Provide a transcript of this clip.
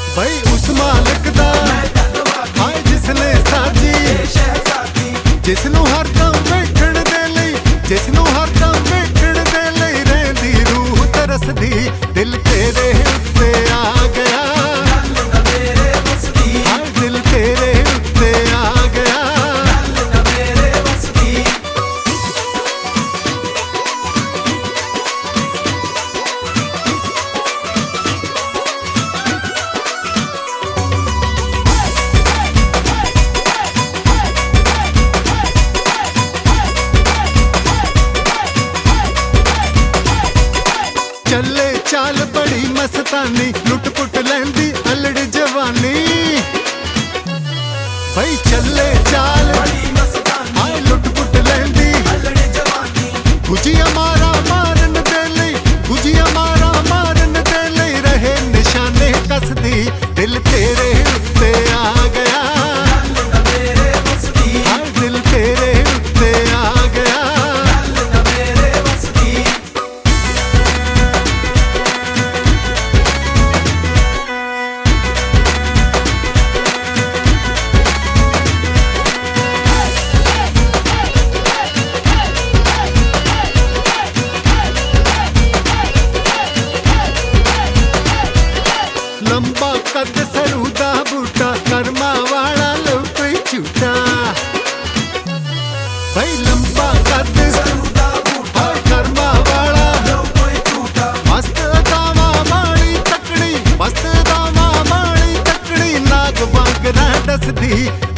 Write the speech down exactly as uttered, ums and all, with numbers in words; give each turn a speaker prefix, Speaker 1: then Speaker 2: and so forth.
Speaker 1: भाई उस मालिक दा हाय जिसने साजी जिसनों हर दम बैठण दे लई जिसनों हर दम बैठण दे लई रहंदी रूह तरसदी दिल तेरे उत्ते आ गया हाय दिल तेरे उत्ते आ गया चले चाल बड़ी मस्तानी लुट पुट लैंदी अलड़ जवानी भाई चले चाल हाय लुट पुट लैंदी गुजिया मारा मारन दे लई गुजिया मारा मारन दे लई रहे निशाने कसदी दिल तेरे उत्ते आ गया हाय दिल तेरे उत्ते आ गया लंबा कद सरू दा बूटा कर्मा वाला लो कोई झूठा भाई लंबा कद सरू दा बूटा कर्मा वाला लो कोई झूठा मस्त दावा माड़ी तकड़ी मस्त दावा माड़ी तकड़ी नाग वांग ना डसदी